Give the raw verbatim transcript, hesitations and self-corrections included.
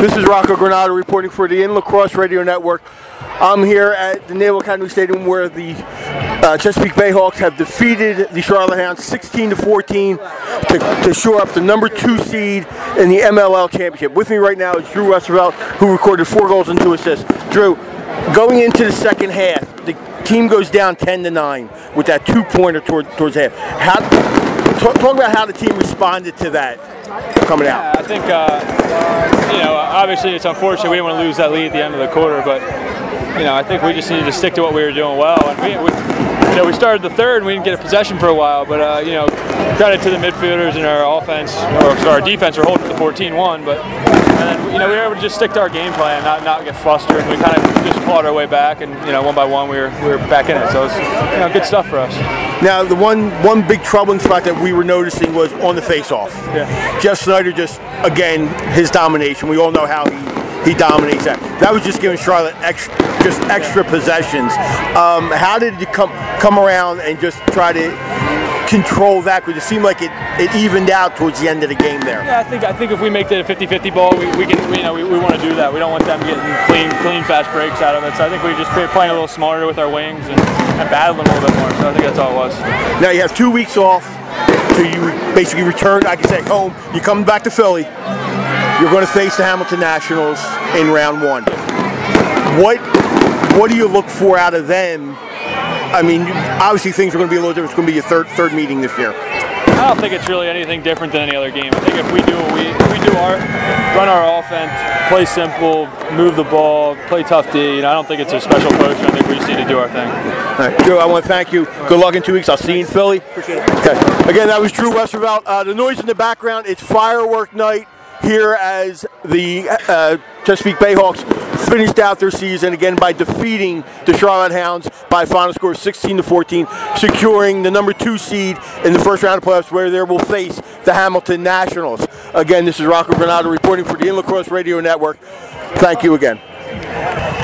This is Rocco Granado reporting for the In Lacrosse Radio Network. I'm here at the Naval Academy Stadium where the uh, Chesapeake Bayhawks have defeated the Charlotte Hounds sixteen to fourteen to, to shore up the number two seed in the M L L Championship. With me right now is Drew Westervelt, who recorded four goals and two assists. Drew, going into the second half, the team goes down ten to nine with that two-pointer toward, towards half. How, talk, talk about how the team responded to that coming out. Yeah, I think, uh, you know, obviously it's unfortunate we didn't want to lose that lead at the end of the quarter, but, you know, I think we just needed to stick to what we were doing well. And we, we you know, we started the third and we didn't get a possession for a while, but, uh, you know, credit to the midfielders and our offense, or sorry, our defense are holding the fourteen one, but, and then, you know, we were able to just stick to our game plan, not not get flustered. We kind of just clawed our way back, and, you know, one by one we were we were back in it. So it's, you know, good stuff for us. Now, the one one big troubling spot that we were noticing was on the face-off. Yeah. Jeff Snyder just, again, his domination. We all know how he, he dominates that. That was just giving Charlotte extra, just extra possessions. Um, how did you come come around and just try to control that? Because it seemed like it, it evened out towards the end of the game there. Yeah, I think I think if we make that a fifty-fifty ball, we, we can we, you know we, we want to do that. We don't want them getting clean clean fast breaks out of it. So I think we just play, playing a little smarter with our wings and, and battling a little bit more. So I think that's all it was. Now you have two weeks off till you basically return, I can say, home. You come back to Philly. You're going to face the Hamilton Nationals in round one. What what do you look for out of them? I mean, obviously things are going to be a little different. It's going to be your third third meeting this year. I don't think it's really anything different than any other game. I think if we do we if we do our run our offense, play simple, move the ball, play tough D, you know, I don't think it's a special approach. I think we just need to do our thing. All right, Drew, I want to thank you. Good luck in two weeks. I'll see you in Philly. Appreciate it. Okay. Again, that was Drew Westervelt. Uh, the noise in the background, it's firework night here as the uh, Chesapeake Bayhawks finished out their season again by defeating the Charlotte Hounds by a final score of sixteen to fourteen, securing the number two seed in the first round of playoffs, where they will face the Hamilton Nationals. Again, this is Rocco Granado reporting for the In Lacrosse Radio Network. Thank you again.